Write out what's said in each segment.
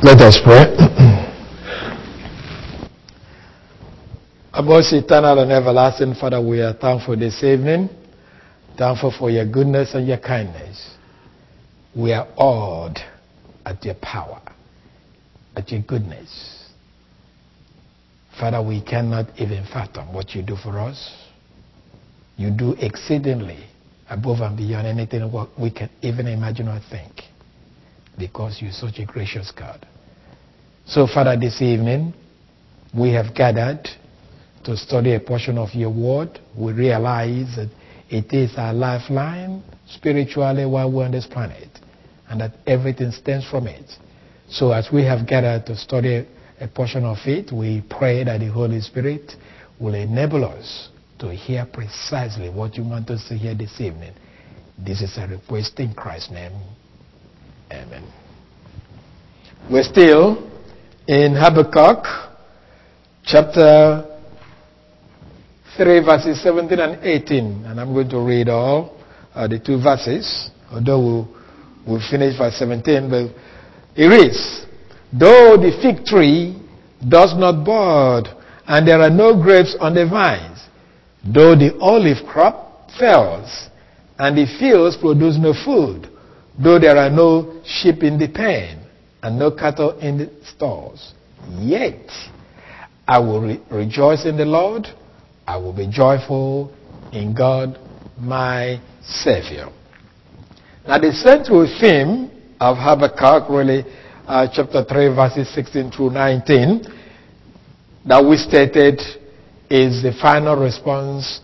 Let us pray. Our most eternal and everlasting Father, we are thankful this evening. Thankful for your goodness and your kindness. We are awed at your power, at your goodness. Father, we cannot even fathom what you do for us. You do exceedingly above and beyond anything what we can even imagine or think, because you're such a gracious God. So, Father, this evening, we have gathered to study a portion of your word. We realize that it is our lifeline spiritually while we're on this planet, and that everything stems from it. So as we have gathered to study a portion of it, we pray that the Holy Spirit will enable us to hear precisely what you want us to hear this evening. This is a request in Christ's name. Amen. We're still in Habakkuk, chapter 3, verses 17 and 18. And I'm going to read all the two verses, although we'll finish verse 17. But it reads, "Though the fig tree does not bud, and there are no grapes on the vines, though the olive crop fails, and the fields produce no food, though there are no sheep in the pen, and no cattle in the stalls, yet I will rejoice in the Lord. I will be joyful in God, my Savior." Now, the central theme of Habakkuk, really, chapter 3, verses 16 through 19, that we stated is the final responses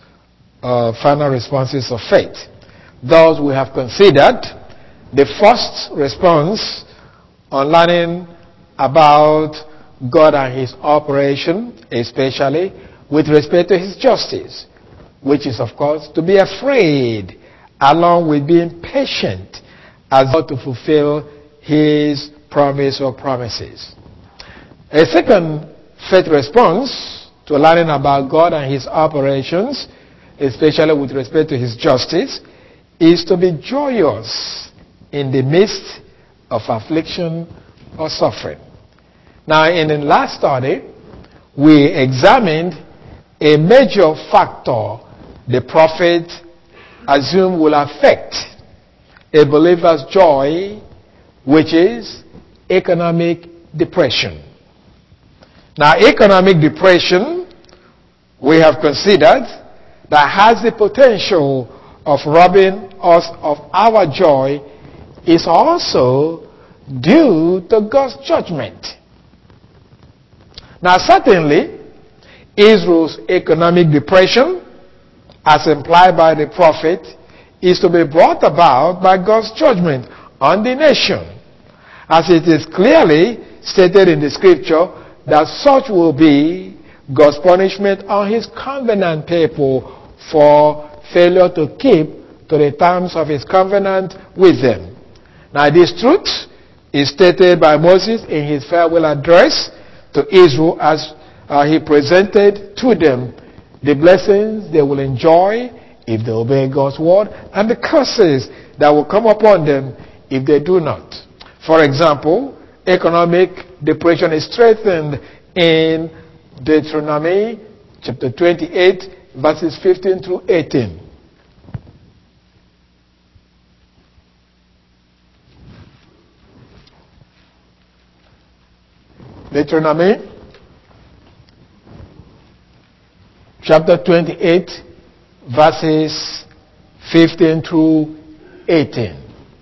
of faith. Thus, we have considered the first response on learning about God and his operation, especially with respect to his justice, which is, of course, to be afraid along with being patient as God to fulfill his promise or promises. A second faith response to learning about God and his operations, especially with respect to his justice, is to be joyous in the midst of affliction or suffering. Now, in the last study, we examined a major factor the prophet assumed will affect a believer's joy, which is economic depression. Now, economic depression, we have considered, that has the potential of robbing us of our joy, is also due to God's judgment. Now, certainly, Israel's economic depression, as implied by the prophet, is to be brought about by God's judgment on the nation, as it is clearly stated in the scripture that such will be God's punishment on his covenant people for failure to keep to the terms of his covenant with them. Now, this truth is stated by Moses in his farewell address to Israel as he presented to them the blessings they will enjoy if they obey God's word, and the curses that will come upon them if they do not. For example, economic depression is strengthened in Deuteronomy chapter 28, verses 15 through 18. Deuteronomy chapter 28, verses 15 through 18.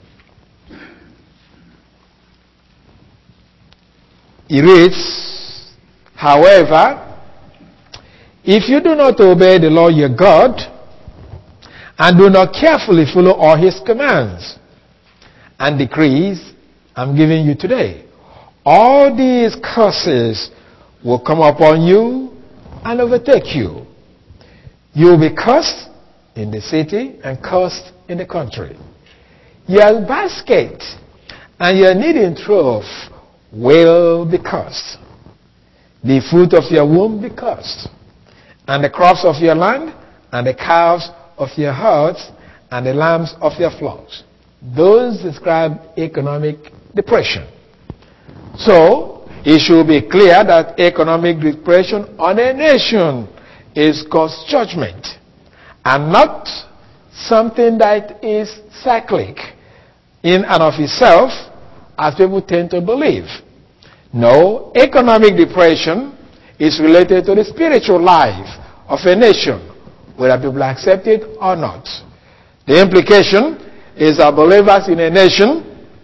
It reads, "However, if you do not obey the Lord your God, and do not carefully follow all his commands and decrees I'm giving you today, all these curses will come upon you and overtake you. You will be cursed in the city and cursed in the country. Your basket and your kneading trough will be cursed. The fruit of your womb be cursed, and the crops of your land, and the calves of your herds, and the lambs of your flocks." Those describe economic depression. So, it should be clear that economic depression on a nation is God's judgment and not something that is cyclic in and of itself, as people tend to believe. No, economic depression is related to the spiritual life of a nation, whether people accept it or not. The implication is that believers in a nation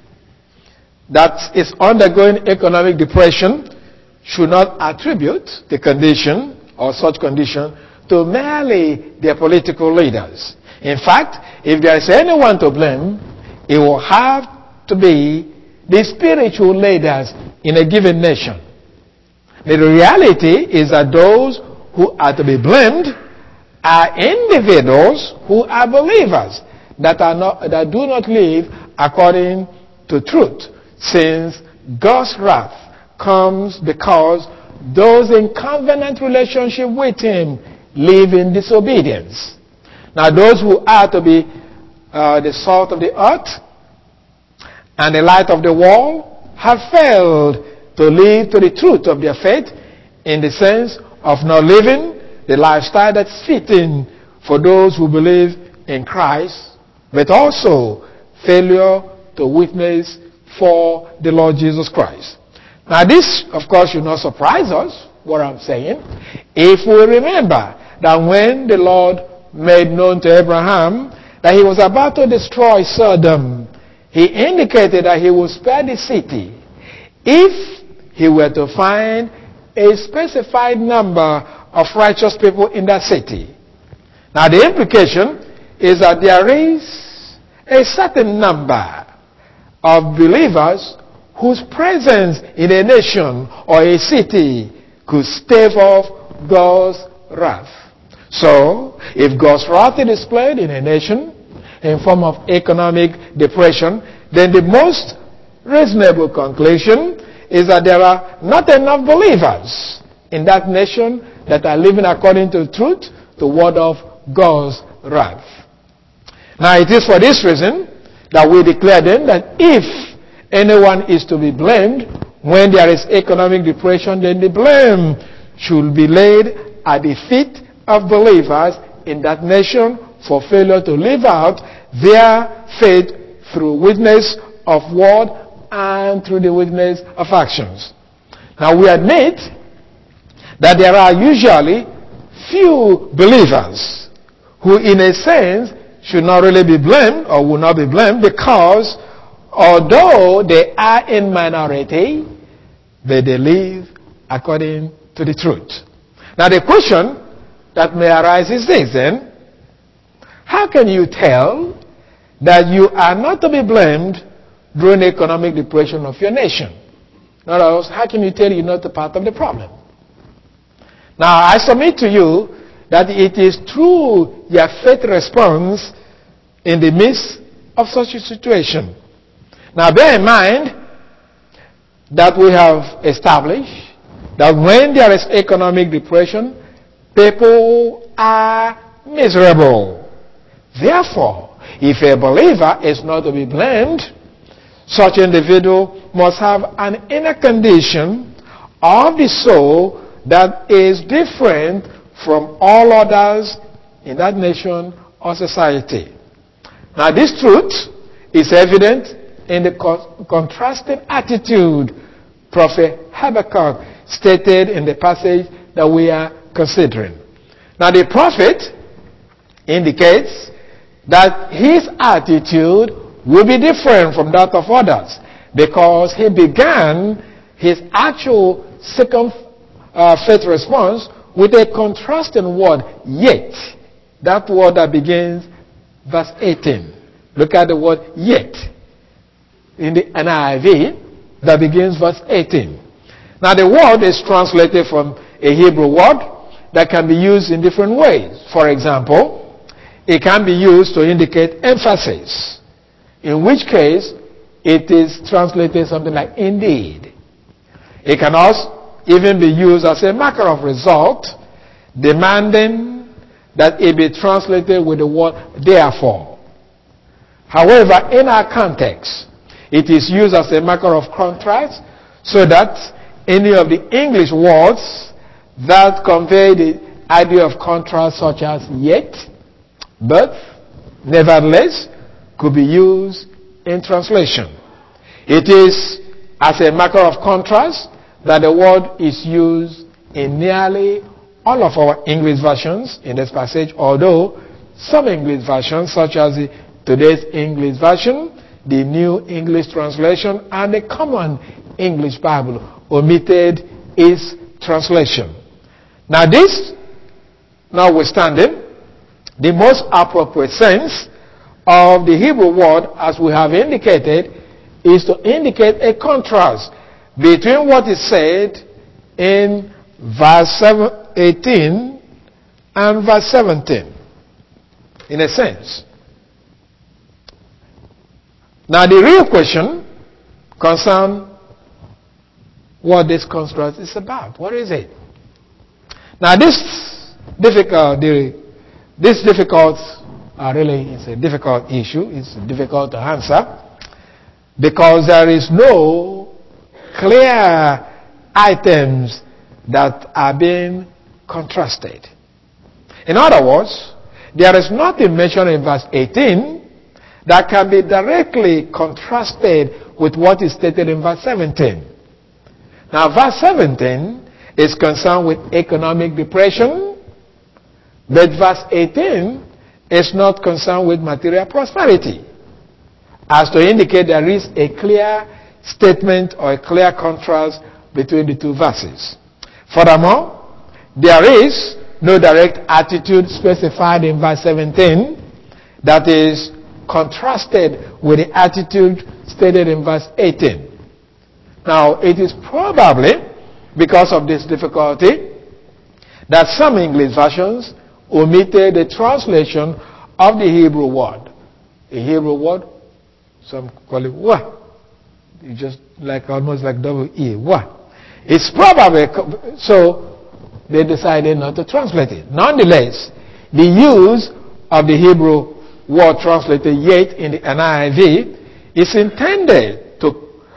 that is undergoing economic depression should not attribute the condition or such condition to merely their political leaders. In fact, if there is anyone to blame, it will have to be the spiritual leaders in a given nation. The reality is that those who are to be blamed are individuals who are believers that do not live according to truth, since God's wrath comes because those in covenant relationship with Him live in disobedience. Now, those who are to be the salt of the earth and the light of the world have failed to live to the truth of their faith, in the sense of not living the lifestyle that's fitting for those who believe in Christ, but also failure to witness for the Lord Jesus Christ. Now this, of course, should not surprise us, what I'm saying, if we remember that when the Lord made known to Abraham that He was about to destroy Sodom, He indicated that He would spare the city if He were to find a specified number of righteous people in that city. Now the implication is that there is a certain number of believers whose presence in a nation or a city could stave off God's wrath. So, if God's wrath is displayed in a nation in form of economic depression, then the most reasonable conclusion is that there are not enough believers in that nation that are living according to truth, the word of God's wrath. Now, it is for this reason that we declare then that if anyone is to be blamed when there is economic depression, then the blame should be laid at the feet of believers in that nation for failure to live out their faith through witness of word and through the witness of actions. Now we admit that there are usually few believers who in a sense should not really be blamed or will not be blamed, because although they are in minority, they live according to the truth. Now the question that may arise is this then: how can you tell that you are not to be blamed during the economic depression of your nation? In other words, how can you tell you're not a part of the problem? Now I submit to you that it is through your faith response in the midst of such a situation. Now bear in mind that we have established that when there is economic depression, people are miserable. Therefore, if a believer is not to be blamed, such individual must have an inner condition of the soul that is different from all others in that nation or society. Now this truth is evident in the contrasting attitude Prophet Habakkuk stated in the passage that we are considering. Now the prophet indicates that his attitude will be different from that of others, because he began his actual second faith response with a contrasting word, yet. That word that begins verse 18. Look at the word yet in the NIV that begins verse 18. Now the word is translated from a Hebrew word that can be used in different ways. For example, it can be used to indicate emphasis, in which case it is translated something like indeed. It can also even be used as a marker of result, demanding that it be translated with the word therefore. However, in our context, it is used as a marker of contrast so that any of the English words that convey the idea of contrast, such as yet, but, nevertheless, could be used in translation. It is as a marker of contrast that the word is used in nearly all of our English versions in this passage, although some English versions, such as today's English version, the New English Translation, and the Common English Bible, omitted its translation. Now this, notwithstanding, the most appropriate sense of the Hebrew word, as we have indicated, is to indicate a contrast between what is said in verse 18 and verse 17, in a sense. Now the real question concerns what this contrast is about. What is it? Now this difficult really is a difficult issue. It's difficult to answer because there is no clear items that are being contrasted. In other words, there is nothing mentioned in verse 18 that can be directly contrasted with what is stated in verse 17. Now, verse 17 is concerned with economic depression, but verse 18 is not concerned with material prosperity, as to indicate there is a clear statement or a clear contrast between the two verses. Furthermore, there is no direct attitude specified in verse 17 that is contrasted with the attitude stated in verse 18. Now, it is probably because of this difficulty that some English versions omitted the translation of the Hebrew word. A Hebrew word, some call it wa. It's just like almost like double E, wa. It's probably so they decided not to translate it. Nonetheless, the use of the Hebrew word translated yet in the NIV is intended to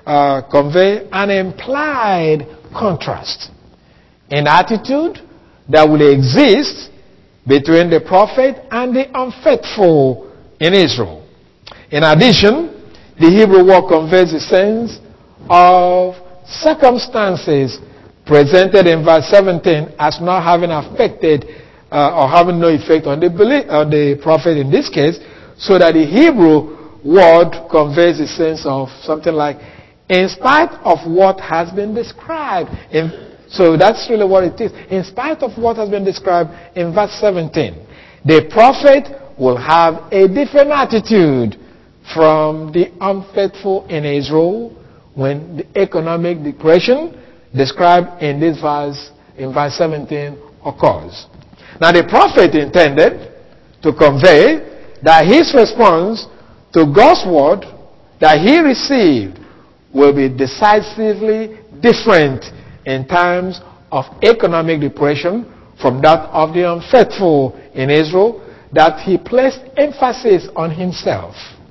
convey an implied contrast in attitude that will exist between the prophet and the unfaithful in Israel. In addition, the Hebrew word conveys a sense of circumstances presented in verse 17 as not having affected or having no effect on the prophet in this case, so that the Hebrew word conveys a sense of something like, in spite of what has been described. So that's really what it is. In spite of what has been described in verse 17, the prophet will have a different attitude from the unfaithful in Israel when the economic depression described in this verse, in verse 17, occurs. Now the prophet intended to convey that his response to God's word that he received will be decisively different in times of economic depression from that of the unfaithful in Israel, that he placed emphasis on himself.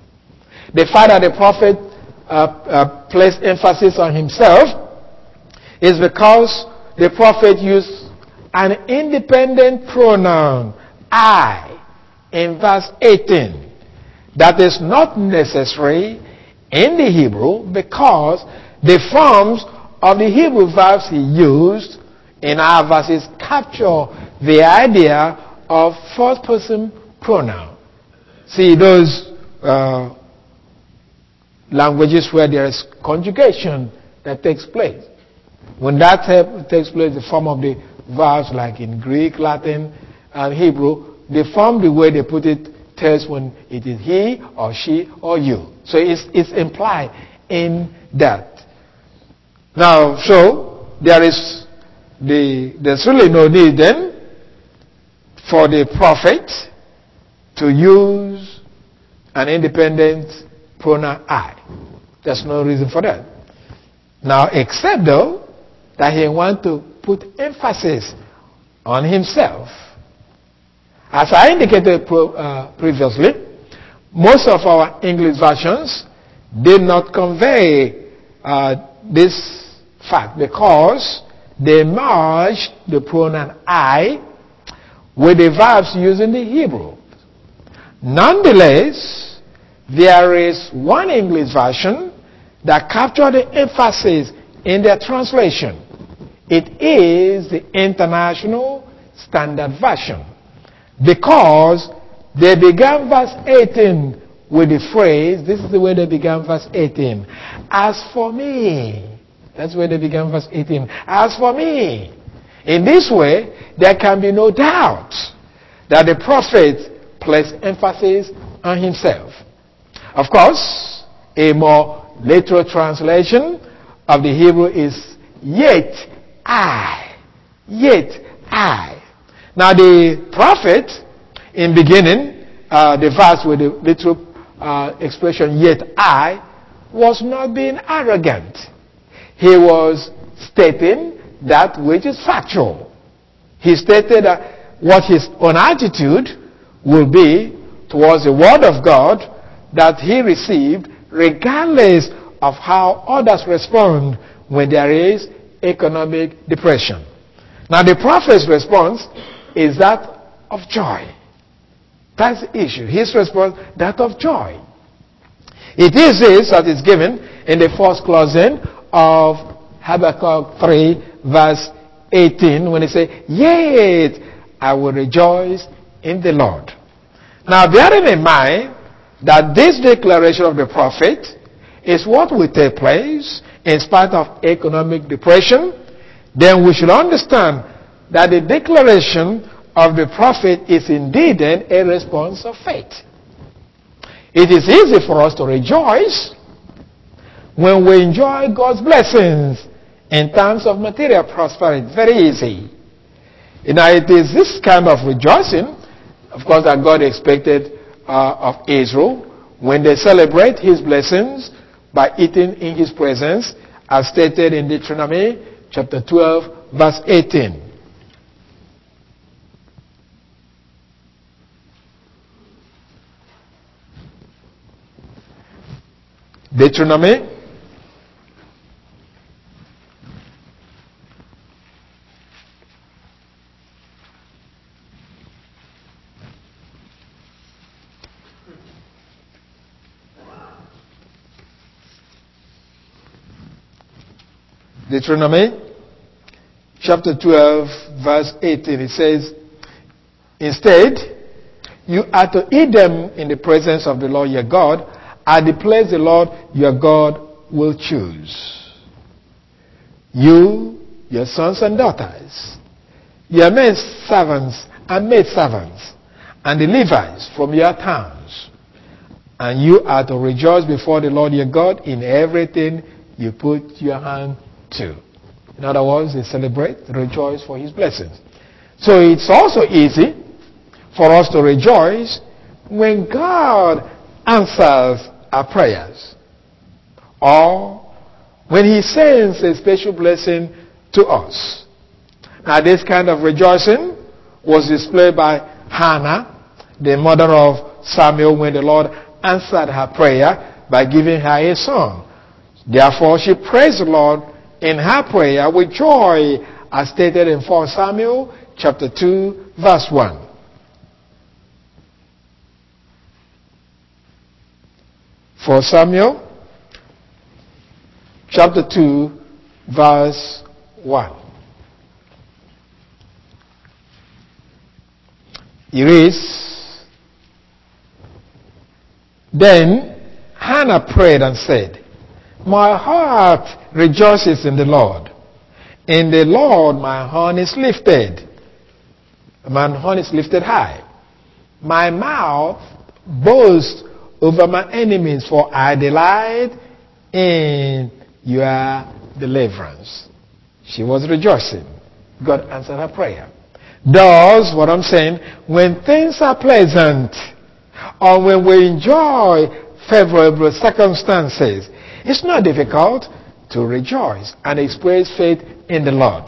The fact that the prophet placed emphasis on himself is because the prophet used an independent pronoun, I, in verse 18. That is not necessary in the Hebrew because the forms of the Hebrew verbs he used in our verses capture the idea of first person pronoun. See, those languages where there is conjugation that takes place. When that takes place, the form of the verbs, like in Greek, Latin, and Hebrew, they form the way they put it tells when it is he or she or you. So it's implied in that. Now, so there's really no need then for the prophet to use an independent pronoun I. There's no reason for that. Now, except though that he wants to put emphasis on himself. As I indicated previously, most of our English versions did not convey this fact because they merged the pronoun I with the verbs used in the Hebrew. Nonetheless, there is one English version that captured the emphasis in their translation. It is the International Standard Version because they began verse 18 with the phrase, this is the way they began verse 18, as for me. That's where they began verse 18. As for me. In this way, there can be no doubt that the prophet placed emphasis on himself. Of course, a more literal translation of the Hebrew is yet I. Yet I. Now the prophet, in beginning, the verse with the literal expression yet I, was not being arrogant. He was stating that which is factual. He stated that what his own attitude will be towards the word of God that he received, regardless of how others respond when there is economic depression. Now the prophet's response is that of joy. That's the issue. His response, that of joy. It is this that is given in the first closing of Habakkuk 3 verse 18 when he says, yet I will rejoice in the Lord. Now bearing in mind that this declaration of the prophet is what will take place in spite of economic depression, then we should understand that the declaration of the prophet is indeed a response of faith. It is easy for us to rejoice when we enjoy God's blessings in terms of material prosperity. Very easy. Now it is this kind of rejoicing, of course, that God expected of Israel when they celebrate his blessings by eating in his presence, as stated in Deuteronomy chapter 12 verse 18. Deuteronomy chapter 12 verse 18, it says, instead, you are to eat them in the presence of the Lord your God at the place the Lord your God will choose. You, your sons and daughters, your men servants and maid servants, and the Levites from your towns. And you are to rejoice before the Lord your God in everything you put your hand to. In other words, they celebrate, rejoice for his blessings. So it's also easy for us to rejoice when God answers our prayers, or when he sends a special blessing to us. Now this kind of rejoicing was displayed by Hannah, the mother of Samuel, when the Lord answered her prayer by giving her a son. Therefore she praised the Lord in her prayer with joy, as stated in 1 Samuel chapter 2 verse 1. For Samuel chapter 2 verse 1. It reads, then Hannah prayed and said, my heart rejoices in the Lord. In the Lord my horn is lifted. My horn is lifted high. My mouth boasts over my enemies, for I delight in your deliverance. She was rejoicing. God answered her prayer. Thus, what I'm saying, when things are pleasant, or when we enjoy favorable circumstances, it's not difficult to rejoice and express faith in the Lord.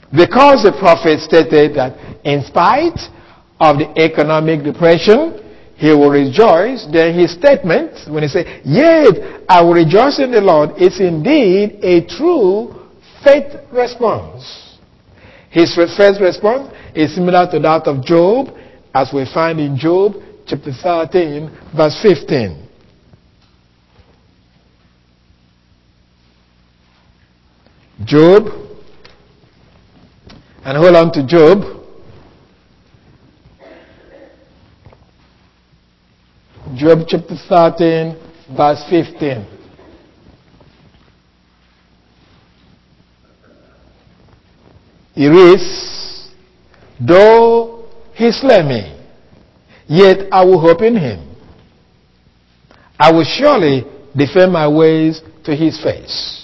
Because the prophet stated that in spite of the economic depression, he will rejoice. Then his statement, when he says, yet I will rejoice in the Lord, is indeed a true faith response. His first response is similar to that of Job, as we find in Job chapter 13, verse 15. Job, and hold on to Job. Job chapter 13, verse 15. It reads, though he slay me, yet I will hope in him. I will surely defend my ways to his face.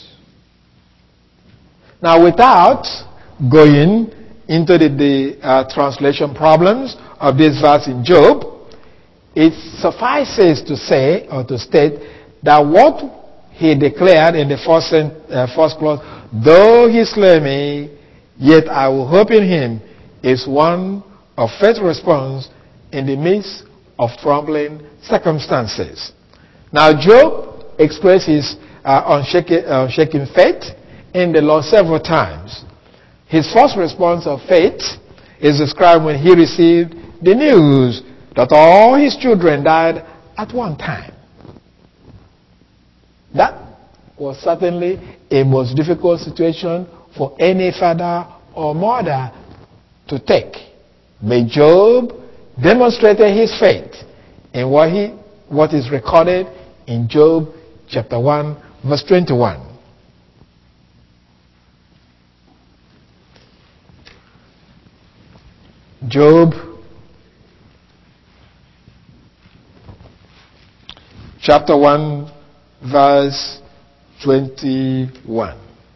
Now, without going into the translation problems of this verse in Job, it suffices to say or to state that what he declared in the first clause, though he slay me, yet I will hope in him, is one of faith response in the midst of troubling circumstances. Now, Job expressed his unshaken faith in the Lord several times. His first response of faith is described when he received the news that all his children died at one time. That was certainly a most difficult situation for any father or mother to take. But Job demonstrated his faith in what is recorded in Job chapter 1, verse 21. Job chapter 1, verse 21.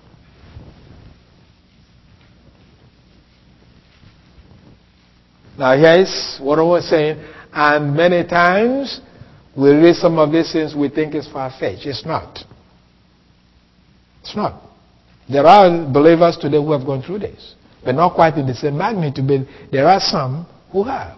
Now here is what I was saying, and many times we read some of these things we think is far-fetched. It's not. It's not. There are believers today who have gone through this, but not quite in the same magnitude, but there are some who have.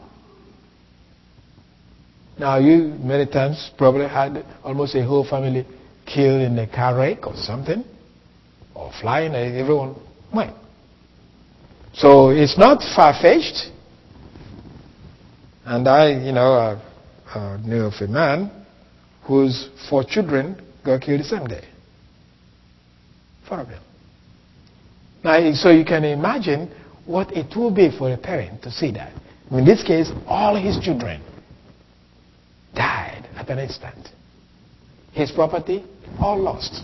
Now you many times probably had almost a whole family killed in a car wreck or something, or flying, everyone went. So it's not far-fetched. And I knew of a man whose 4 children got killed the same day. 4 of them. Now, so you can imagine what it will be for a parent to see that. In this case, all his children died at an instant. His property, all lost.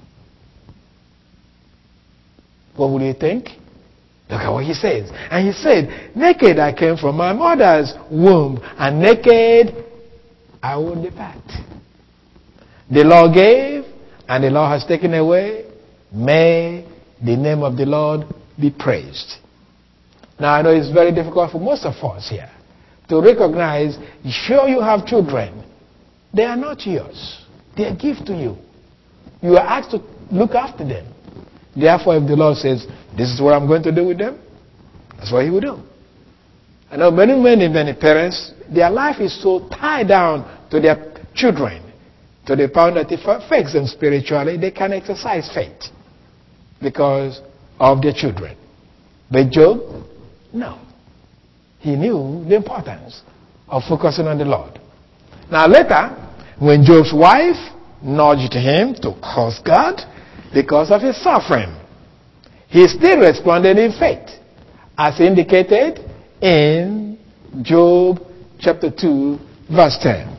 What would you think? Look at what he says. And he said, naked I came from my mother's womb, and naked I will depart. The Lord gave, and the Lord has taken away. May the name of the Lord be praised. Now I know it's very difficult for most of us here to recognize, sure you have children. They are not yours. They are gift to you. You are asked to look after them. Therefore, if the Lord says, this is what I'm going to do with them, that's what he will do. I know many parents, their life is so tied down to their children, to the point that if it affects them spiritually, they can exercise faith because of their children. But Job, no. He knew the importance of focusing on the Lord. Now later, when Job's wife nudged him to curse God because of his suffering, he still responded in faith, as indicated in Job chapter 2, verse 10.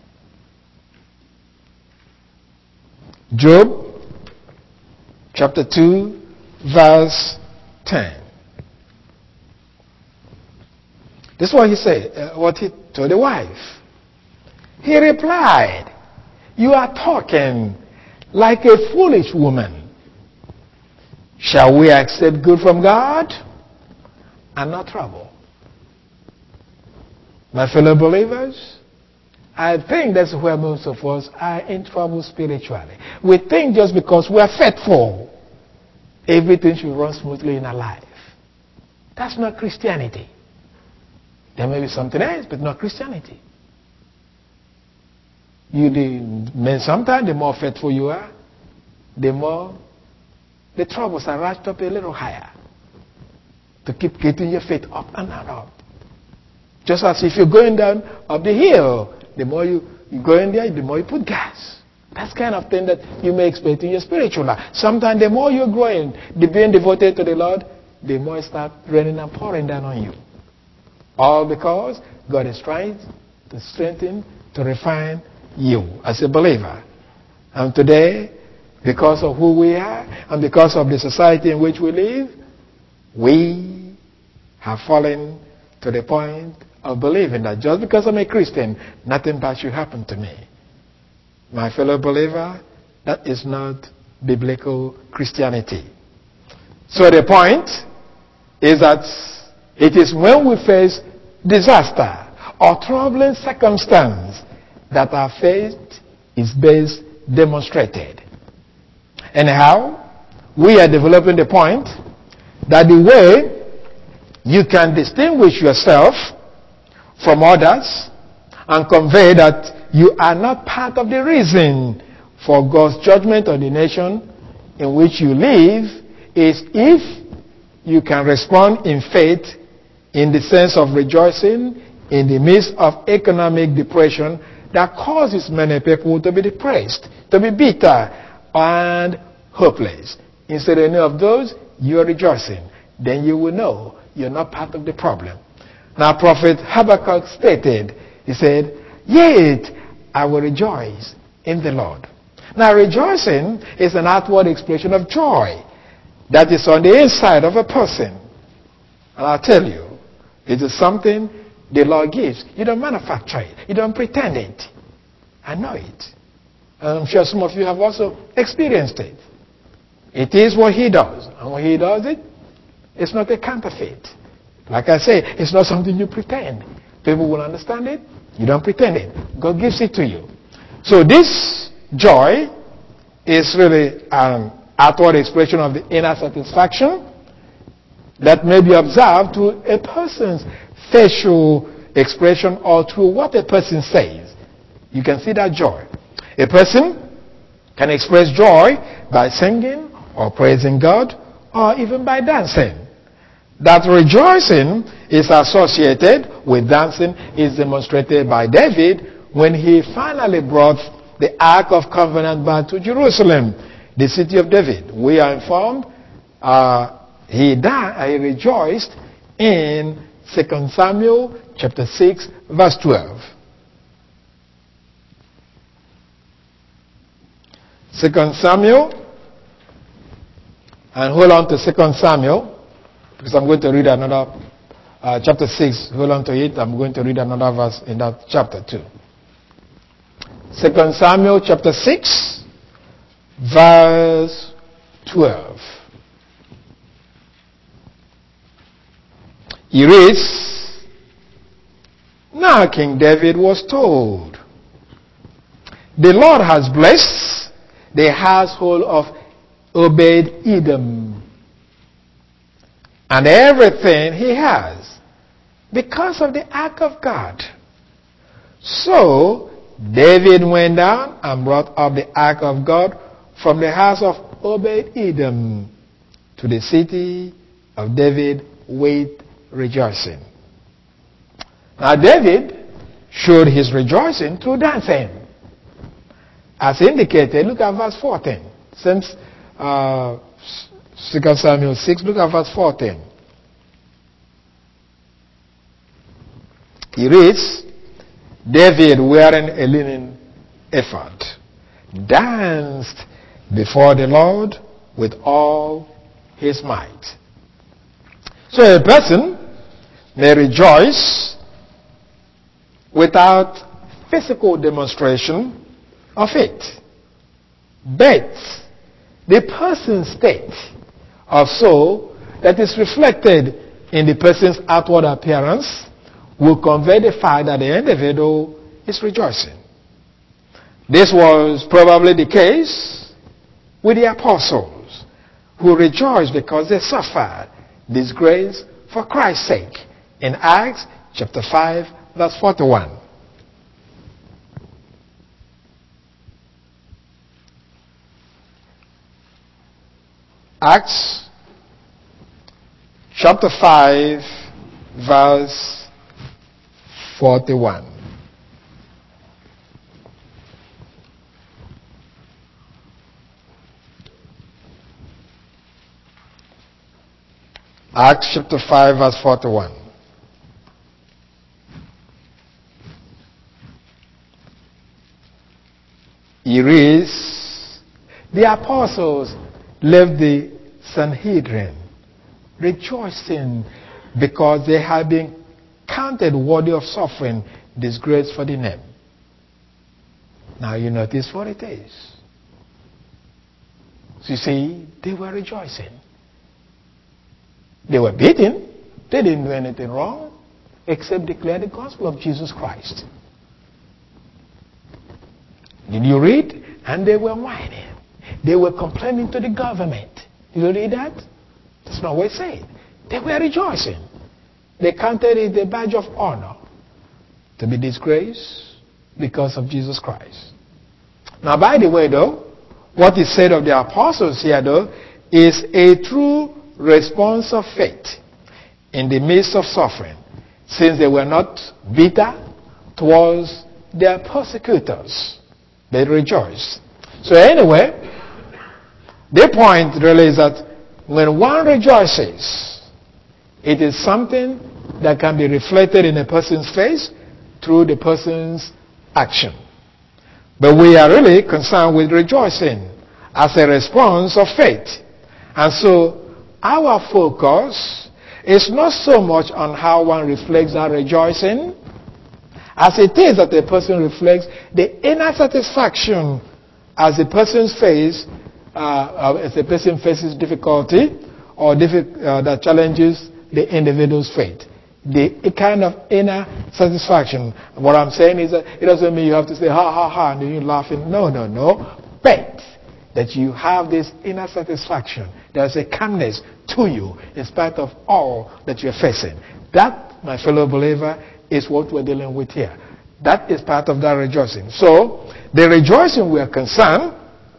Job chapter 2, verse 10. This is what he said, what he told the wife. He replied, you are talking like a foolish woman. Shall we accept good from God and not trouble? My fellow believers, I think that's where most of us are in trouble spiritually. We think just because we are faithful, everything should run smoothly in our life. That's not Christianity. There may be something else, but not Christianity. Sometimes the more faithful you are, the more the troubles are ratcheted up a little higher to keep getting your faith up and up. Just as if you're going down up the hill, the more you go in there, the more you put gas. That's kind of thing that you may expect in your spiritual life. Sometimes the more you're growing, being devoted to the Lord, the more it starts raining and pouring down on you. All because God is trying to strengthen, to refine you as a believer. And today, because of who we are and because of the society in which we live, we have fallen to the point of believing that just because I'm a Christian, nothing bad should happen to me. My fellow believer, that is not biblical Christianity. So the point is that it is when we face disaster or troubling circumstance that our faith is best demonstrated. Anyhow, we are developing the point that the way you can distinguish yourself from others and convey that you are not part of the reason for God's judgment on the nation in which you live is if you can respond in faith in the sense of rejoicing in the midst of economic depression that causes many people to be depressed, to be bitter and hopeless. Instead of any of those, you are rejoicing. Then you will know you're not part of the problem. Now, Prophet Habakkuk stated, he said, "Yet I will rejoice in the Lord." Now, rejoicing is an outward expression of joy that is on the inside of a person. And I'll tell you, it is something the Lord gives. You don't manufacture it. You don't pretend it. I know it. And I'm sure some of you have also experienced it. It is what He does. And when He does it, it's not a counterfeit. Like I say, it's not something you pretend. People will understand it. You don't pretend it. God gives it to you. So this joy is really an outward expression of the inner satisfaction that may be observed to a person's facial expression or through what a person says. You can see that joy. A person can express joy by singing or praising God or even by dancing. That rejoicing is associated with dancing is demonstrated by David when he finally brought the Ark of Covenant back to Jerusalem, the city of David. We are informed he rejoiced in 2 Samuel chapter 6 verse 12. 2 Samuel, and hold on to 2 Samuel, because I'm going to read another, chapter 6, hold on to it, I'm going to read another verse in that chapter too. 2 Samuel chapter 6, verse 12. He reads, "Now King David was told, the Lord has blessed the household of Obed-Edom and everything he has because of the ark of God." So David went down and brought up the ark of God from the house of Obed-Edom to the city of David with rejoicing. Now David showed his rejoicing through dancing. As indicated, look at verse 14. Since 2 Samuel 6, look at verse 14. He reads, "David, wearing a linen ephod, danced before the Lord with all his might." So a person may rejoice without physical demonstration of it, but the person's state of soul that is reflected in the person's outward appearance will convey the fact that the individual is rejoicing. This was probably the case with the apostles, who rejoiced because they suffered disgrace for Christ's sake in Acts chapter 5 verse 41. Acts chapter 5, verse 41. Acts chapter 5, verse 41. He reads, the apostles left the Sanhedrin, rejoicing because they had been counted worthy of suffering disgrace for the name. Now you notice what it is. So you see, they were rejoicing. They were beaten. They didn't do anything wrong except declare the gospel of Jesus Christ. Did you read? And they were whining. They were complaining to the government. Did you read that? That's not what it said. They were rejoicing. They counted it a badge of honor to be disgraced because of Jesus Christ. Now, by the way, though, what is said of the apostles here, though, is a true response of faith in the midst of suffering, since they were not bitter towards their persecutors. They rejoiced. So anyway, the point really is that when one rejoices, it is something that can be reflected in a person's face through the person's action. But we are really concerned with rejoicing as a response of faith. And so our focus is not so much on how one reflects that rejoicing, as it is that the person reflects the inner satisfaction as the person's face, as the person faces difficulty or that challenges the individual's faith. The kind of inner satisfaction. What I'm saying is that it doesn't mean you have to say ha ha ha and then you're laughing. No. But that you have this inner satisfaction. There's a calmness to you in spite of all that you're facing. That, my fellow believer, is what we're dealing with here. That is part of that rejoicing. So, the rejoicing we are concerned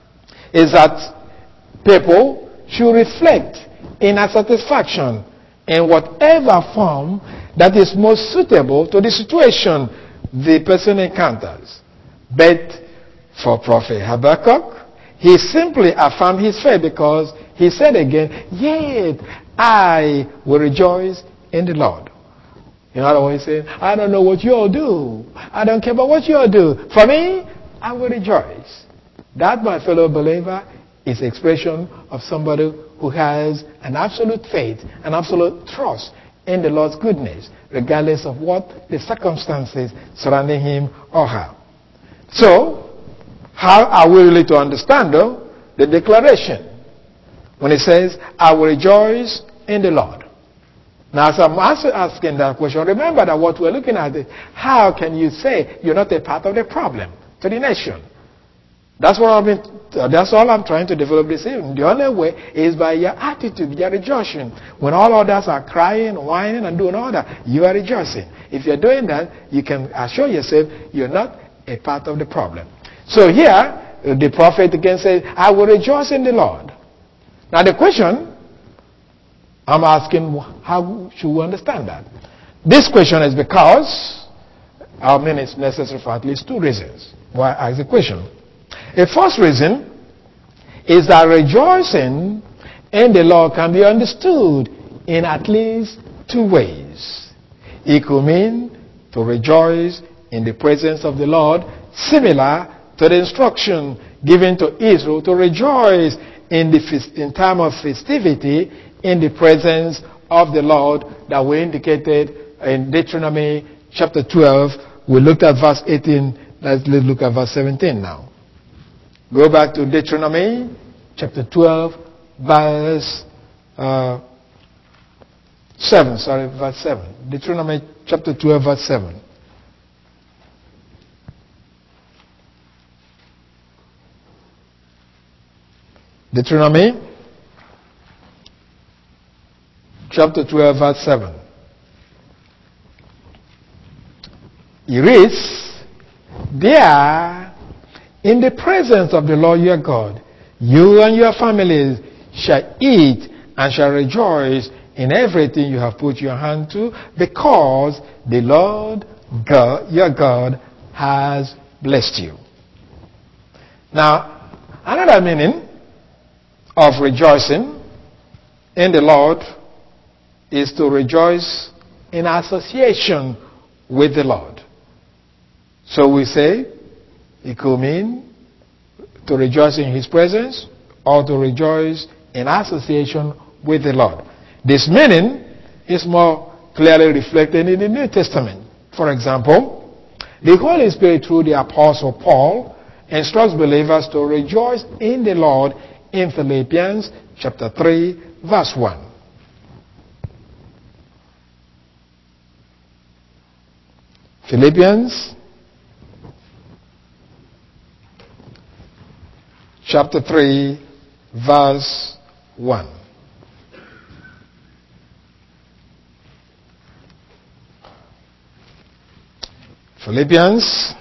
is that people should reflect inner satisfaction in whatever form that is most suitable to the situation the person encounters. But for Prophet Habakkuk, he simply affirmed his faith because he said again, yet I will rejoice in the Lord. In other words, saying, I don't know what you all do. I don't care about what you all do. For me, I will rejoice. That, my fellow believer, is expression of somebody who has an absolute faith, an absolute trust in the Lord's goodness, regardless of what the circumstances surrounding him or her. So, how are we really to understand, though, the declaration when it says, I will rejoice in the Lord? Now, as I'm asking that question, remember that what we're looking at is, how can you say you're not a part of the problem to the nation? That's all I'm trying to develop this evening. The only way is by your attitude, your rejoicing. When all others are crying, whining, and doing all that, you are rejoicing. If you're doing that, you can assure yourself you're not a part of the problem. So here, the prophet again says, I will rejoice in the Lord. Now the question I'm asking, how should we understand that? This question is because, it's necessary for at least two reasons why I ask the question. A first reason is that rejoicing in the Lord can be understood in at least two ways. It could mean to rejoice in the presence of the Lord, similar to the instruction given to Israel to rejoice in time of festivity in the presence of the Lord that we indicated in Deuteronomy chapter 12. We looked at verse 18. Let's look at verse 17 now. Go back to Deuteronomy chapter 12, verse 7. Verse 7. Deuteronomy chapter 12, verse 7. Deuteronomy chapter 12, verse 7. It reads, there, in the presence of the Lord your God, you and your families shall eat and shall rejoice in everything you have put your hand to, because the Lord God, your God, has blessed you. Now, another meaning of rejoicing in the Lord is to rejoice in association with the Lord. So we say it could mean to rejoice in His presence or to rejoice in association with the Lord. This meaning is more clearly reflected in the New Testament. For example, the Holy Spirit through the Apostle Paul instructs believers to rejoice in the Lord in Philippians chapter 3 verse 1. Philippians chapter 3 verse 1. Philippians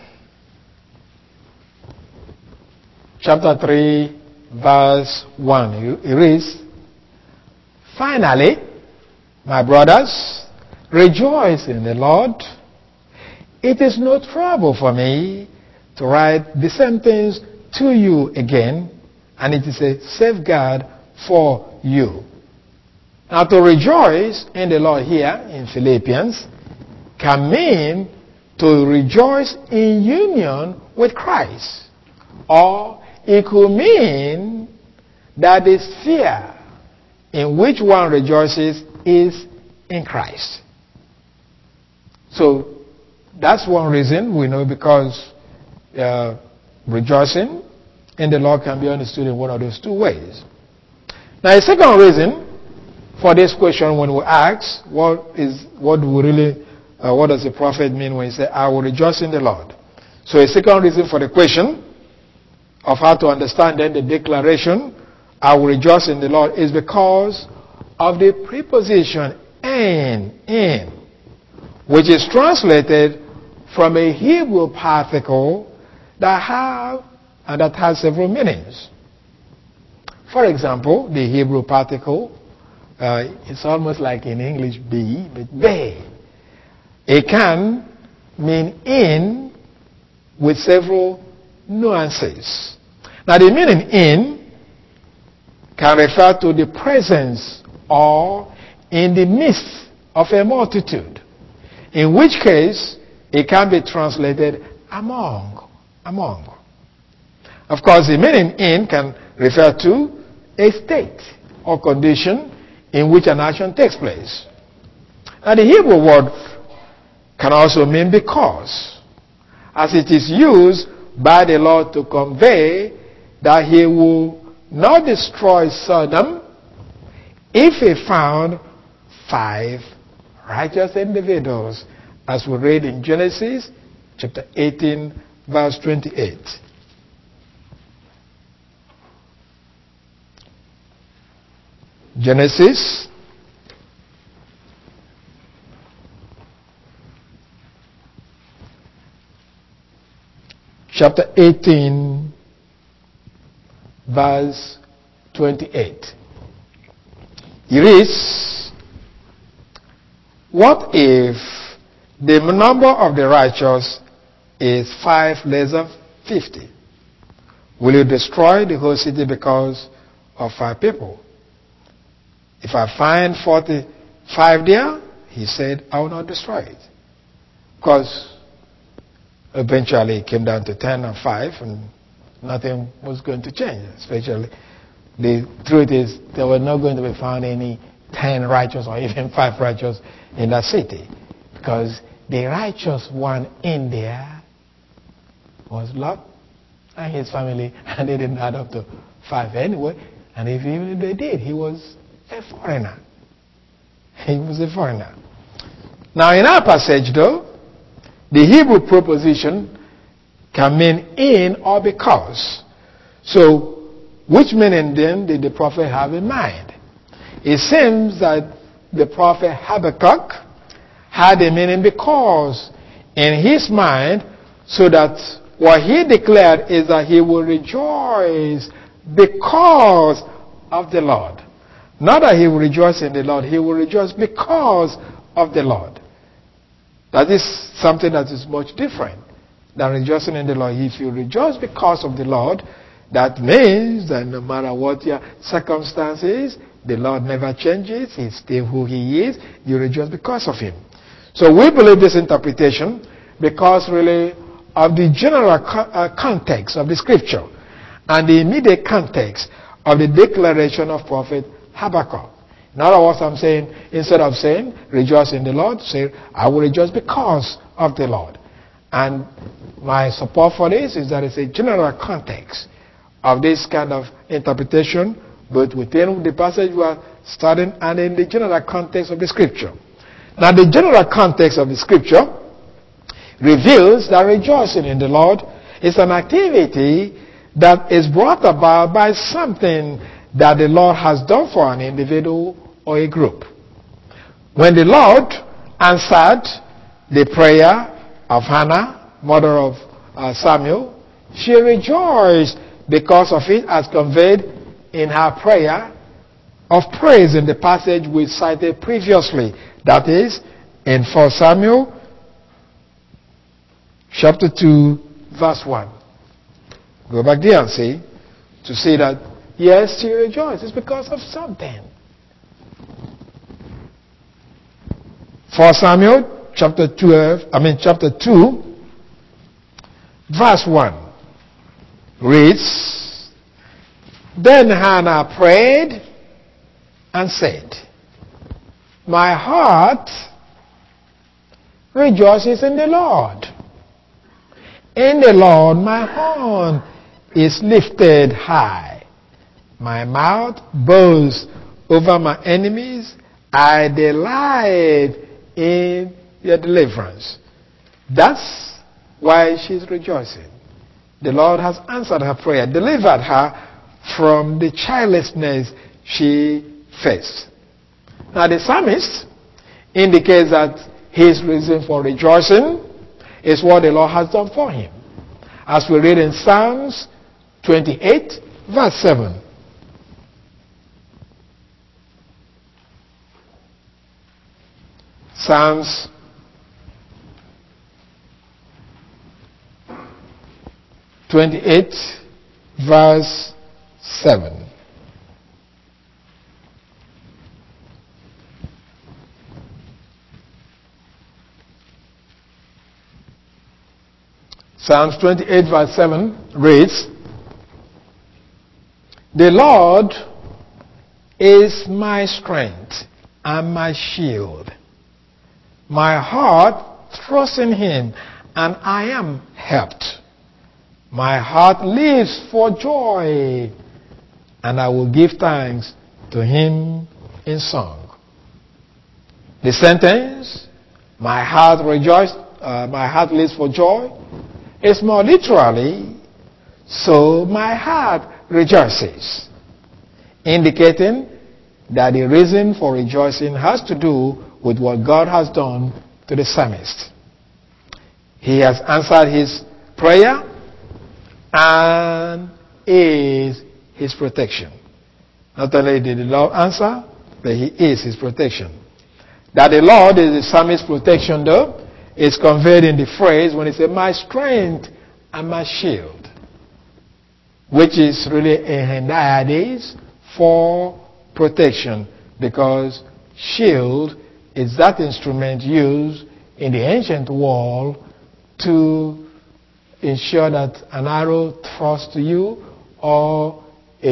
chapter 3 verse 1. It reads, "Finally, my brothers, rejoice in the Lord. It is no trouble for me to write the same things to you again, and it is a safeguard for you." Now, to rejoice in the Lord here in Philippians can mean to rejoice in union with Christ. Or it could mean that the sphere in which one rejoices is in Christ. So that's one reason we know, because rejoicing in the Lord can be understood in one of those two ways. Now, a second reason for this question, when we ask what does the prophet mean when he said, "I will rejoice in the Lord"? So a second reason for the question of how to understand then the declaration, "I will rejoice in the Lord," is because of the preposition in, which is translated from a Hebrew particle that has several meanings. For example, the Hebrew particle, it's almost like in English be, but be. It can mean in with several nuances. Now, the meaning in can refer to the presence or in the midst of a multitude, in which case it can be translated among. Of course, the meaning in can refer to a state or condition in which an action takes place. Now, the Hebrew word can also mean because, as it is used by the Lord to convey that He will not destroy Sodom if He found 5 righteous individuals, as we read in Genesis chapter 18 verse 28. Genesis chapter 18 verse 28. It reads, "What if the number of the righteous is 5 less than 50? Will you destroy the whole city because of 5 people? If I find 45 there," he said, "I will not destroy it." Because eventually it came down to 10 and 5, and nothing was going to change. Especially, the truth is, there were not going to be found any 10 righteous or even 5 righteous in that city. Because the righteous one in there was Lot and his family, and they didn't add up to 5 anyway. And even if they did, he was a foreigner. He was a foreigner. Now, in our passage, though, the Hebrew preposition can mean in or because. So, which meaning then did the prophet have in mind? It seems that the prophet Habakkuk had a meaning because in his mind, so that what he declared is that he will rejoice because of the Lord. Not that he will rejoice in the Lord, he will rejoice because of the Lord. That is something that is much different than rejoicing in the Lord. If you rejoice because of the Lord, that means that no matter what your circumstances, the Lord never changes. He's still who he is. You rejoice because of him. So we believe this interpretation because really of the general context of the scripture and the immediate context of the declaration of prophet Habakkuk. In other words, I'm saying, instead of saying, rejoice in the Lord, say, I will rejoice because of the Lord. And my support for this is that it's a general context of this kind of interpretation, both within the passage we are studying and in the general context of the scripture. Now, the general context of the scripture reveals that rejoicing in the Lord is an activity that is brought about by something that the Lord has done for an individual or a group. When the Lord answered the prayer of Hannah, mother of Samuel, she rejoiced because of it, as conveyed in her prayer of praise in the passage we cited previously. That is, in 1 Samuel chapter 2, verse 1. Go back there and see, to see that, yes, she rejoiced. It's because of something. 1 Samuel chapter 2, verse 1 reads, Then Hannah prayed and said, My heart rejoices in the Lord. In the Lord my horn is lifted high. My mouth boasts over my enemies. I delight in your deliverance. That's why she's rejoicing. The Lord has answered her prayer, delivered her from the childlessness she faced. Now the psalmist indicates that his reason for rejoicing is what the Lord has done for him. As we read in Psalms 28, verse 7. Psalms 28, verse 7. Psalms 28, verse 7 reads, The Lord is my strength and my shield. My heart trusts in him, and I am helped. My heart leaps for joy, and I will give thanks to him in song. The sentence, my heart leaps for joy, is more literally, so my heart rejoices, indicating that the reason for rejoicing has to do with what God has done to the psalmist. He has answered his prayer and is his protection. Not only did the Lord answer, but he is his protection. That the Lord is the psalmist's protection, though, is conveyed in the phrase when he says, my strength and my shield, which is really a hendiadys for protection, because shield is that instrument used in the ancient world to ensure that an arrow thrust to you or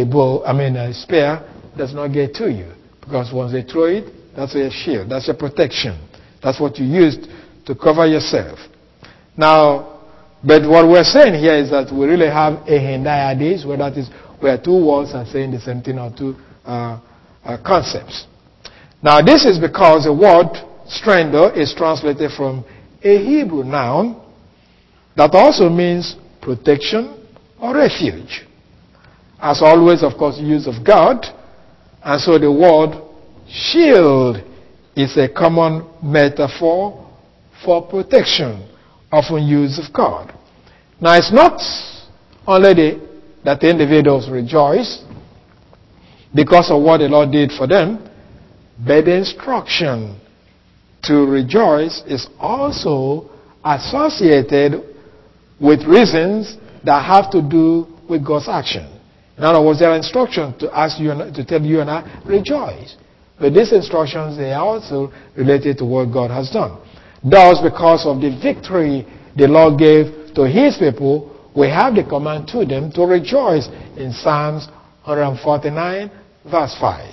a spear does not get to you. Because once they throw it, that's your shield, that's your protection. That's what you used to cover yourself. Now, but what we're saying here is that we really have a hendiadys, where two words are saying the same thing or two concepts. Now, this is because the word strength is translated from a Hebrew noun that also means protection or refuge. As always, of course, use of God. And so the word shield is a common metaphor for protection, often used of God. Now, it's not only that the individuals rejoice, because of what the Lord did for them. But the instruction to rejoice is also associated with reasons that have to do with God's action. In other words, there are instructions to ask you to tell you and I, rejoice. But these instructions, they are also related to what God has done. Thus, because of the victory the Lord gave to his people, we have the command to them to rejoice in Psalms 149, verse 5.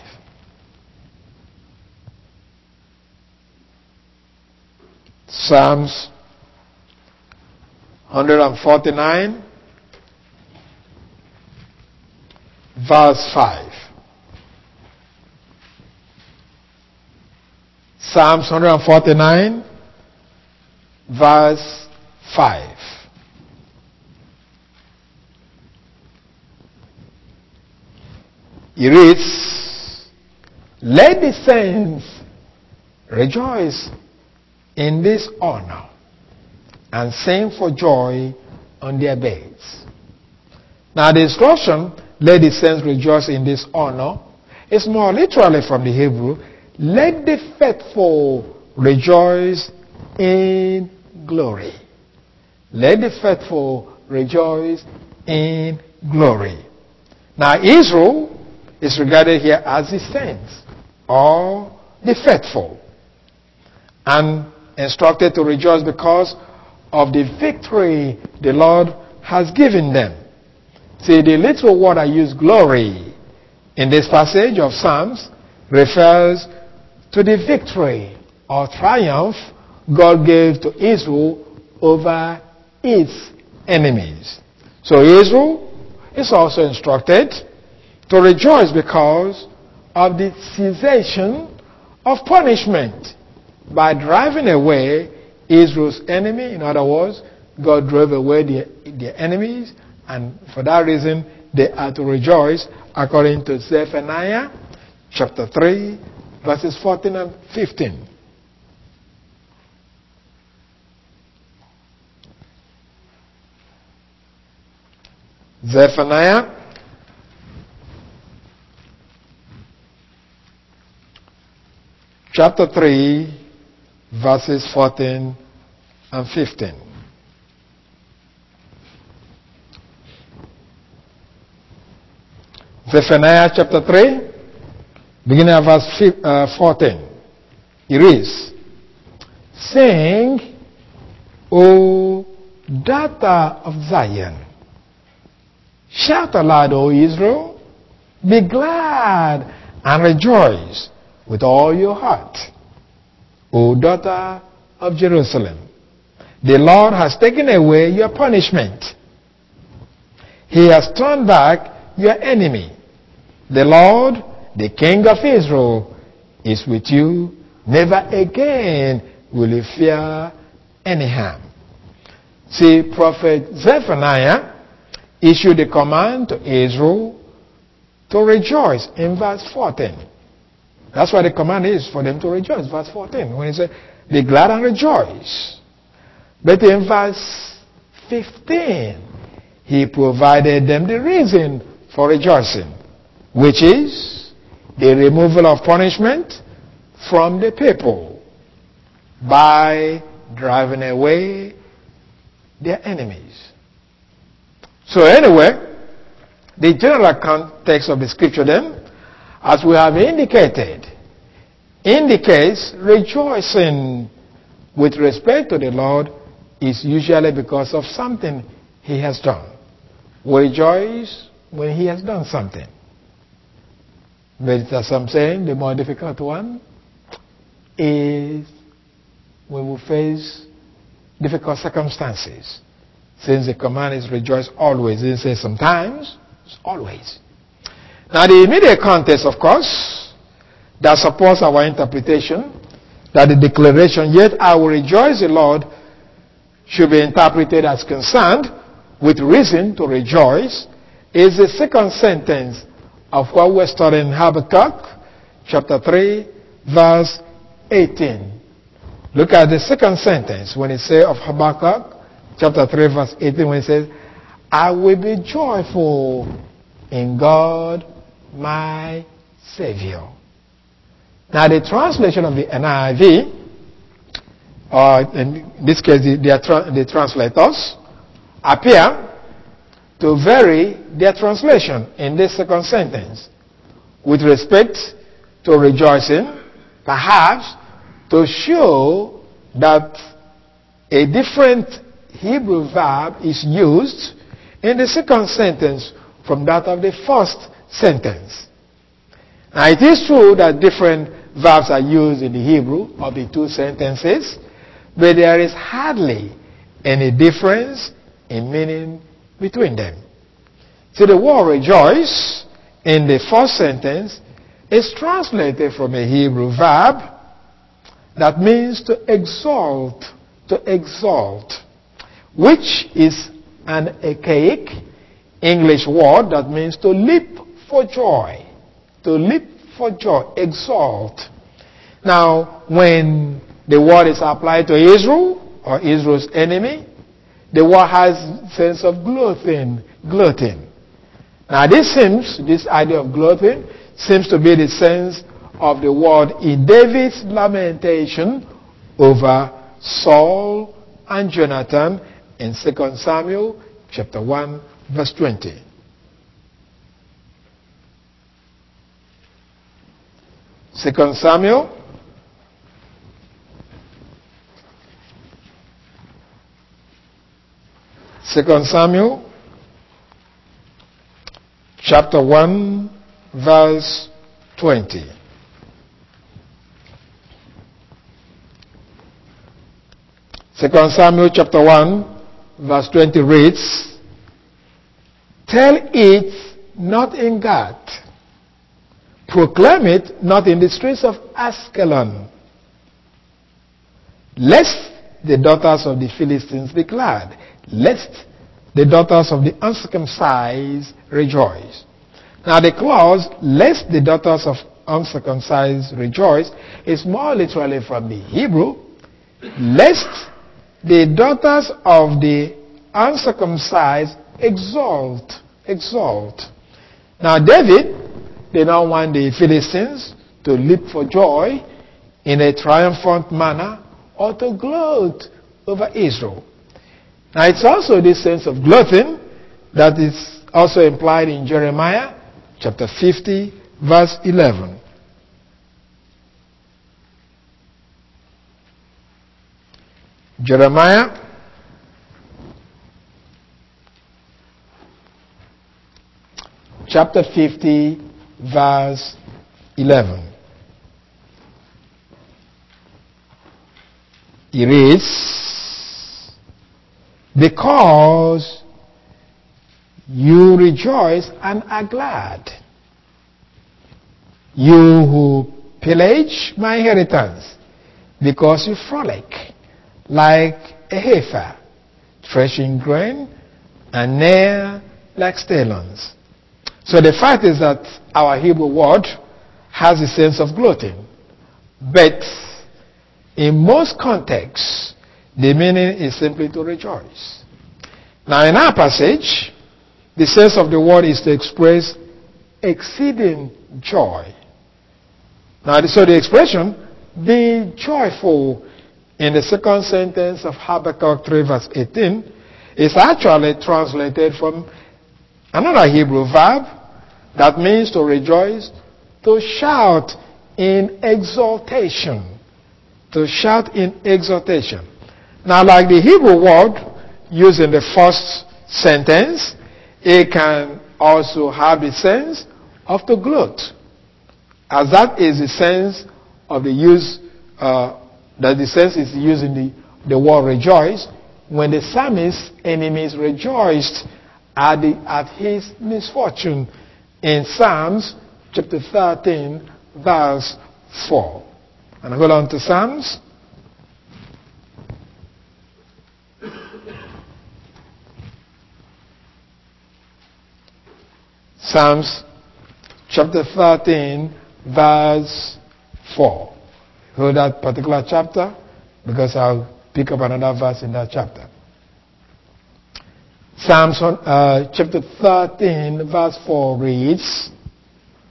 Psalms 149, verse 5. Psalms 149, verse 5. It reads, "Let the saints rejoice in this honor and sing for joy on their beds." Now the instruction, "Let the saints rejoice in this honor," is more literally from the Hebrew, "Let the faithful rejoice in glory." Let the faithful rejoice in glory. Now Israel is regarded here as the saints or the faithful, and instructed to rejoice because of the victory the Lord has given them. See, the literal word I use, glory, in this passage of Psalms refers to the victory or triumph God gave to Israel over its enemies. So Israel is also instructed to rejoice because of the cessation of punishment by driving away Israel's enemy. In other words, God drove away their enemies, and for that reason they are to rejoice according to Zephaniah chapter 3 verses 14 and 15. Zephaniah chapter 3 verses 14 and 15. Zephaniah chapter 3, beginning at verse 14. It reads, "Sing, O daughter of Zion. Shout aloud, O Israel. Be glad and rejoice with all your heart, O daughter of Jerusalem. The Lord has taken away your punishment. He has turned back your enemy. The Lord, the King of Israel, is with you. Never again will you fear any harm." See, Prophet Zephaniah issued a command to Israel to rejoice in verse 14. That's what the command is, for them to rejoice, verse 14. When he said, "Be glad and rejoice." But in verse 15, he provided them the reason for rejoicing, which is the removal of punishment from the people by driving away their enemies. So anyway, the general context of the scripture then, as we have indicated, indicates rejoicing with respect to the Lord is usually because of something he has done. We rejoice when he has done something. But as I'm saying, the more difficult one is when we face difficult circumstances. Since the command is rejoice always, it says sometimes, it's always. Now the immediate context, of course, that supports our interpretation, that the declaration, "Yet I will rejoice the Lord," should be interpreted as concerned with reason to rejoice, is the second sentence of what we're studying in Habakkuk, chapter 3, verse 18. Look at the second sentence when it says of Habakkuk, chapter 3, verse 18, when it says, "I will be joyful in God my Savior. Now the translation of the NIV, or in this case the translators, appear to vary their translation in this second sentence with respect to rejoicing, perhaps to show that a different Hebrew verb is used in the second sentence from that of the first sentence. Now it is true that different verbs are used in the Hebrew of the two sentences, but there is hardly any difference in meaning between them. So the word rejoice in the first sentence is translated from a Hebrew verb that means to exalt, which is an archaic English word that means to leap for joy, exalt. Now, when the word is applied to Israel or Israel's enemy, the word has sense of gloating. Now, this idea of gloating seems to be the sense of the word in David's lamentation over Saul and Jonathan in 2 Samuel chapter 1 verse 20. Second Samuel chapter 1 verse 20. Second Samuel chapter 1 verse 20 reads, "Tell it not in Gath, proclaim it not in the streets of Askelon, lest the daughters of the Philistines be glad, lest the daughters of the uncircumcised rejoice." Now the clause, "lest the daughters of uncircumcised rejoice," is more literally from the Hebrew, "lest the daughters of the uncircumcised exalt." Now David did not want the Philistines to leap for joy in a triumphant manner or to gloat over Israel. Now it's also this sense of gloating that is also implied in Jeremiah chapter 50 verse 11. Jeremiah chapter 50 verse 11. It reads, "Because you rejoice and are glad, you who pillage my inheritance, because you frolic like a heifer, threshing grain, and near like stallions." So the fact is that our Hebrew word has a sense of gloating, but in most contexts, the meaning is simply to rejoice. Now in our passage, the sense of the word is to express exceeding joy. Now, so the expression, "be joyful," in the second sentence of Habakkuk 3 verse 18, is actually translated from another Hebrew verb that means to rejoice, to shout in exaltation. Now, like the Hebrew word used in the first sentence, it can also have the sense of to gloat, as that is the sense of the use, that the sense is used in the word rejoice when the psalmist's enemies rejoiced at his misfortune in Psalms chapter 13 verse 4. And hold on to Psalms. Psalms chapter 13 verse 4. Hold that particular chapter because I'll pick up another verse in that chapter. Psalms chapter 13 verse 4 reads,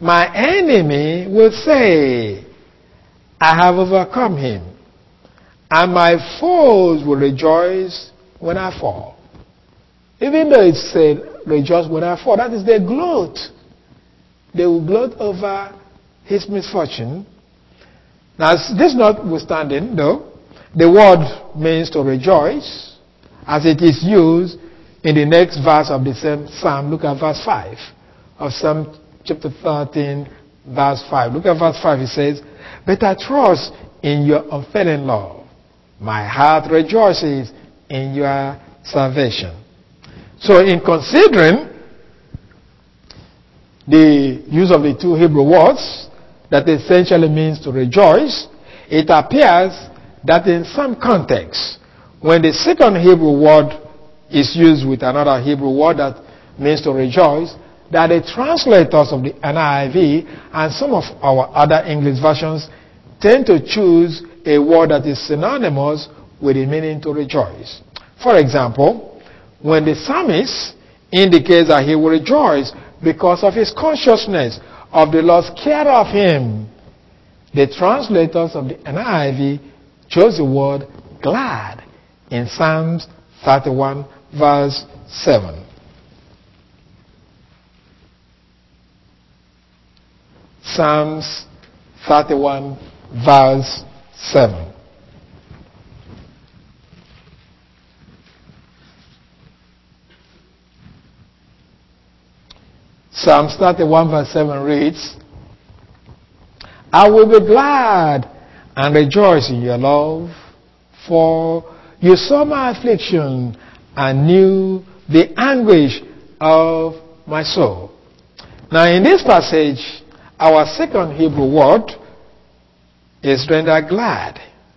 my enemy will say, I have overcome him, and my foes will rejoice when I fall. Even though it said, rejoice when I fall, that is, they gloat. They will gloat over his misfortune. Now, this notwithstanding, though, the word means to rejoice, as it is used in the next verse of the same Psalm. Look at verse 5 of Psalm chapter 13, verse 5. Look at verse 5. It says, but I trust in your unfailing love. My heart rejoices in your salvation. So in considering the use of the two Hebrew words that essentially means to rejoice, it appears that in some contexts, when the second Hebrew word is used with another Hebrew word that means to rejoice, that the translators of the NIV and some of our other English versions tend to choose a word that is synonymous with the meaning to rejoice. For example, when the psalmist indicates that he will rejoice because of his consciousness of the Lord's care of him, the translators of the NIV chose the word glad in Psalms 31 verse 7. Psalms 31 verse 7. Psalms 31 verse 7 reads, I will be glad and rejoice in your love, for you saw my affliction and knew the anguish of my soul. Now in this passage, our second Hebrew word is rendered glad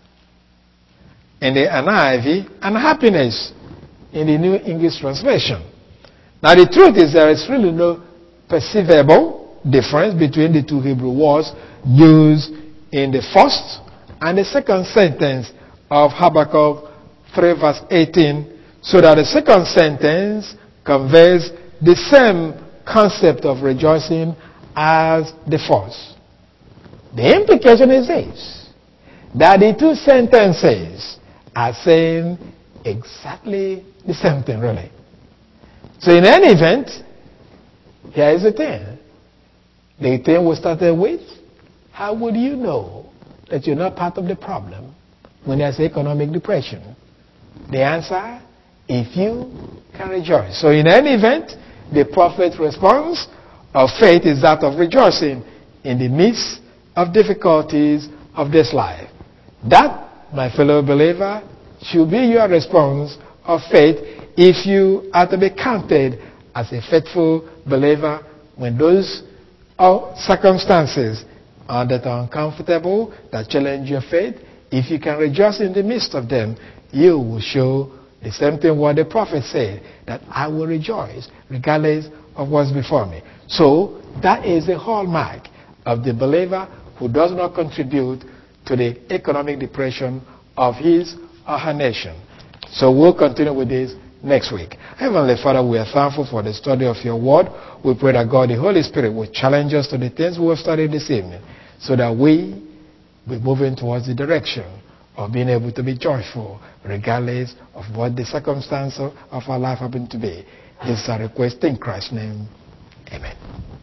in the NIV and happiness in the New English Translation. Now the truth is there is really no perceivable difference between the two Hebrew words used in the first and the second sentence of Habakkuk 3 verse 18, so that the second sentence conveys the same concept of rejoicing as the first. The implication is this, that the two sentences are saying exactly the same thing, really. So in any event, here is the thing. The thing we started with, how would you know that you're not part of the problem when there's economic depression? The answer, if you can rejoice. So in any event, the prophet's response of faith is that of rejoicing in the midst of difficulties of this life. That, my fellow believer, should be your response of faith if you are to be counted as a faithful believer when those circumstances that are uncomfortable, that challenge your faith. If you can rejoice in the midst of them, you will show the same thing what the prophet said, that I will rejoice regardless of what's before me. So that is the hallmark of the believer who does not contribute to the economic depression of his or her nation. So we'll continue with this next week. Heavenly Father, we are thankful for the study of your word. We pray that God, the Holy Spirit, will challenge us to the things we have studied this evening, so that we will be moving towards the direction of being able to be joyful regardless of what the circumstance of our life happen to be. This is our request in Christ's name. Amen.